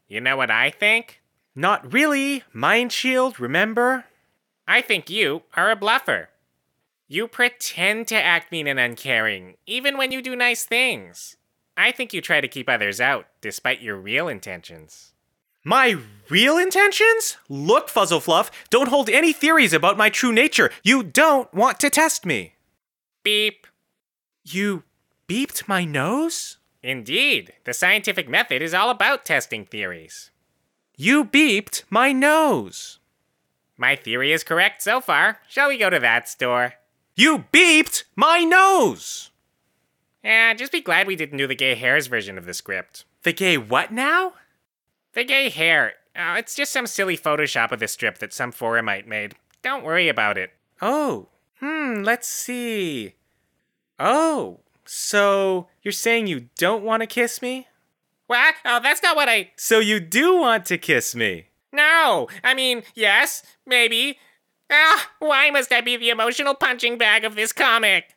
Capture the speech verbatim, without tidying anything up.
You know what I think? Not really. Mind shield, remember? I think you are a bluffer. You pretend to act mean and uncaring, even when you do nice things. I think you try to keep others out, despite your real intentions. My real intentions? Look, Fuzzlefluff, don't hold any theories about my true nature. You don't want to test me. Beep. You beeped my nose? Indeed, the scientific method is all about testing theories. You beeped my nose. My theory is correct so far. Shall we go to that store? You beeped my nose! Yeah, just be glad we didn't do the gay hairs version of the script. The gay what now? The gay hair. Uh, it's just some silly Photoshop of the strip that some forumite made. Don't worry about it. Oh, hmm, let's see. Oh, so you're saying you don't want to kiss me? What? Oh, that's not what I... So you do want to kiss me? No! I mean, yes, maybe. Ah, why must I be the emotional punching bag of this comic?